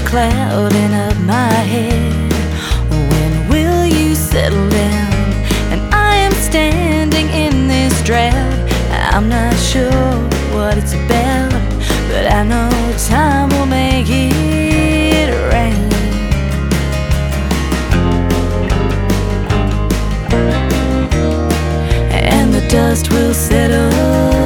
clouding up my head. When will you settle down? And I am standing in this drought. I'm not sure what it's about, but I know time will make it rain. And the dust will settle